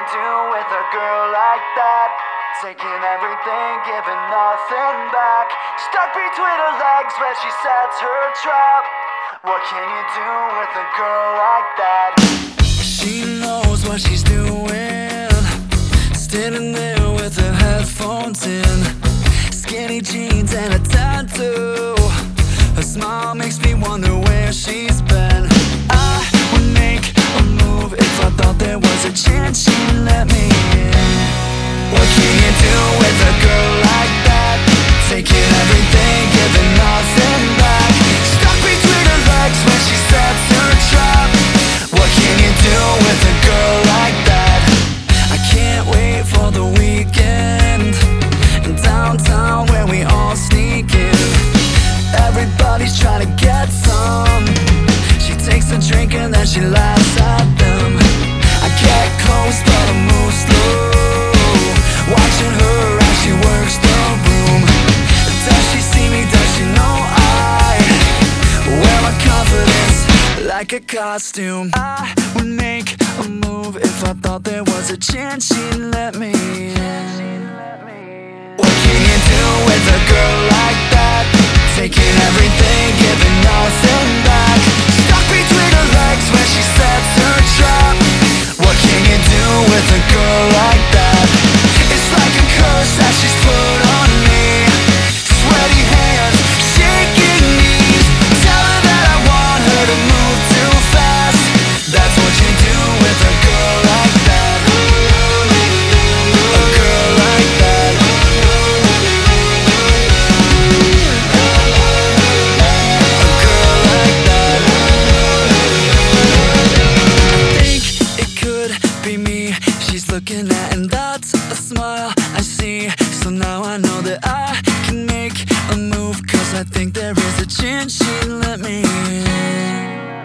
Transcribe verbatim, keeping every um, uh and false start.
do with a girl like that? Taking everything, giving nothing back. Stuck between her legs where she sets her trap. What can you do with a girl like that? She knows what she's doing, standing there with her headphones in, skinny jeans and a tattoo. Her smile makes me wonder where she's been. I would make a move if I thought there was a chance she'd let me in. What can you do with a girl like that? Taking everything, giving nothing back. Stuck between her legs when she sets her trap. What can you do with a girl like that? I can't wait for the weekend in downtown where we all sneak in. Everybody's trying to get some. She takes a drink and then she laughs at them. I get close but I move slow, watching her as she works the room. Does she see me? Does she know I wear my confidence like a costume? I would make a move if I thought there was a chance she'd let me in. What can you do with a girl like that? Taking everything, giving nothing back. Stuck between her legs when she sets her trap. What can you do with a girl like that? It's like a curse that she's put on me. Sweaty hands, shaking knees. Tell her that I want her to move too fast. That's what you do with a girl like that. A girl like that. A girl like that. I think it could be me she's looking at, and that's a smile I see. So now I know that I can make a move, cause I think there is a chance she'd let me in.